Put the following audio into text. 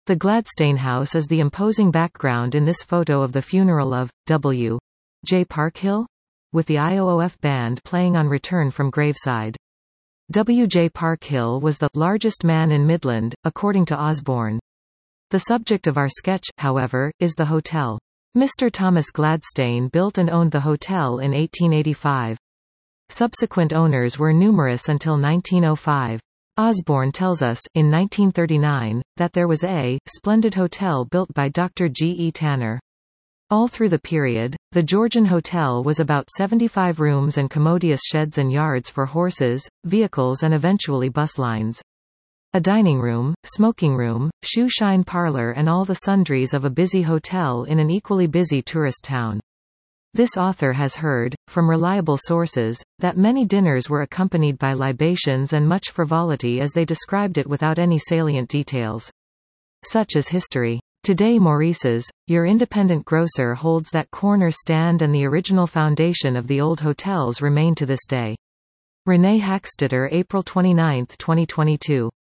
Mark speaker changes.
Speaker 1: The Gladstane House is the imposing background in this photo of the funeral of W. J. Parkhill, with the IOOF band playing on return from graveside. W. J. Parkhill was the largest man in Midland, according to Osborne. The subject of our sketch, however, is the hotel. Mr. Thomas Gladstane built and owned the hotel in 1885. Subsequent owners were numerous until 1905. Osborne tells us, in 1939, that there was a splendid hotel built by Dr. G. E. Tanner. All through the period, the Georgian Hotel was about 75 rooms and commodious sheds and yards for horses, vehicles and eventually bus lines. A dining room, smoking room, shoe-shine parlor and all the sundries of a busy hotel in an equally busy tourist town. This author has heard, from reliable sources, that many dinners were accompanied by libations and much frivolity as they described it without any salient details. Such is history. Today Maurice's, your independent grocer, holds that corner stand and the original foundation of the old hotels remain to this day. Renee Hackstetter, April 29, 2022.